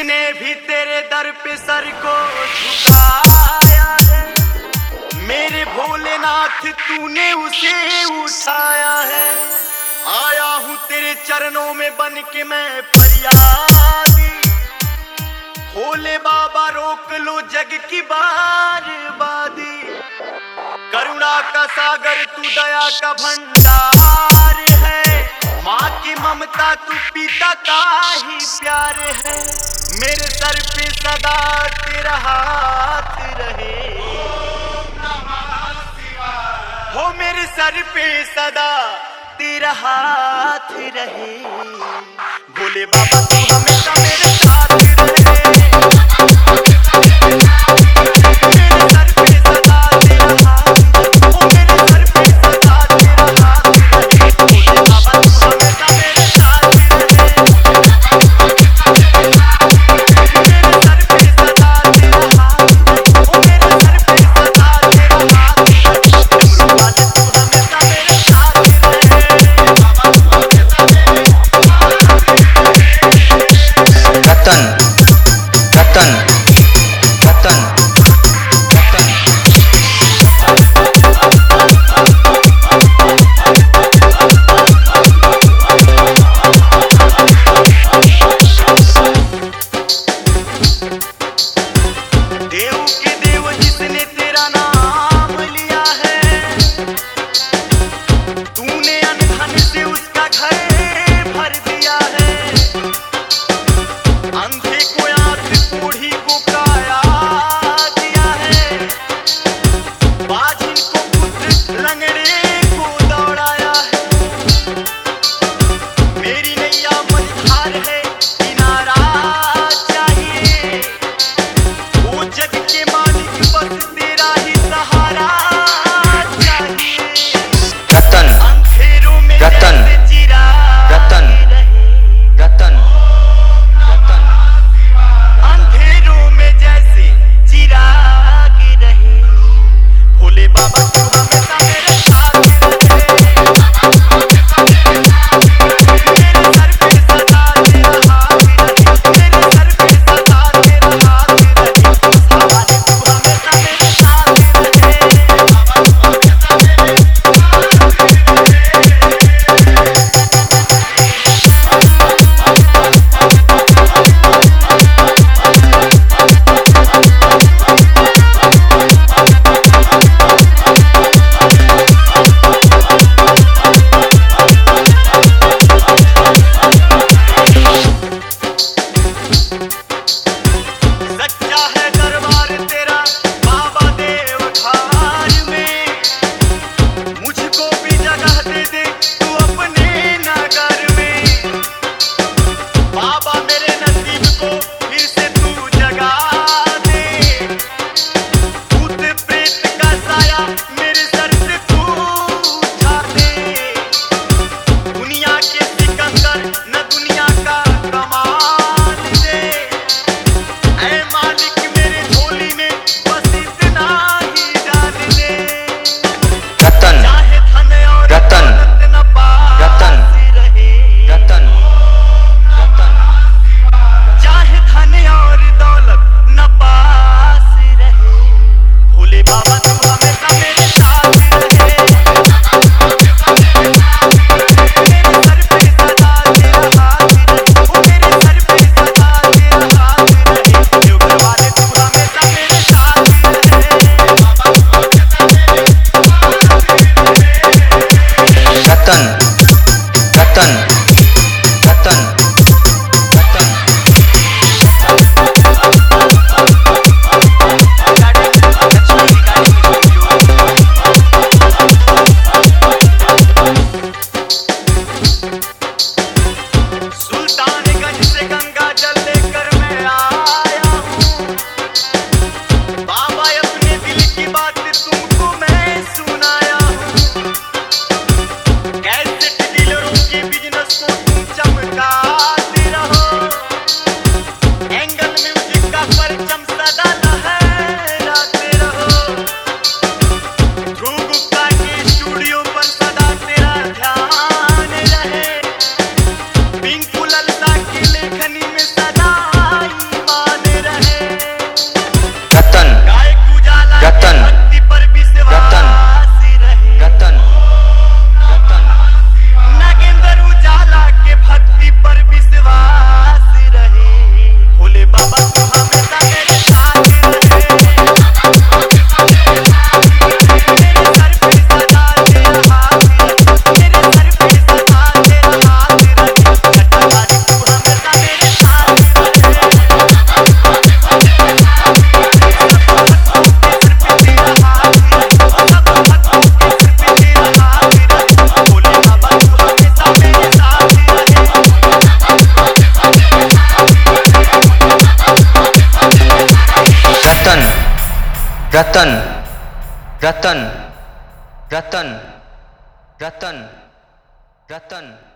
जिसने भी तेरे दर पे सर को झुकाया है, मेरे भोलेनाथ तूने उसे उठाया है। आया हूँ तेरे चरणों में बन के मैं फरियादी, भोले बाबा रोक लो जग की बर्बादी। करुणा का सागर तू दया का भंडार है, माँ की ममता तू पिता का ही प्यार है। मेरे सर पे सदा तेरा हाथ रहे, हो मेरे सर पे सदा तेरा हाथ रहे। भोले बाबा तू हमेशा मेरे साथ रहे, मेरे सर पे सदा तेरा हाथ रहे, हो मेरे सर पे सदा तेरा हाथ रहे। भोले बाबा तू हमेशा मेरे साथ रहे, मेरे सर पे सदा तेरा हाथ रहे, हो मेरे सर पे सदा तेरा हाथ रहे। डमरू वाले तू हमेशा मेरे साथ रहे, रतन रतन रतन रतन रतन रतन।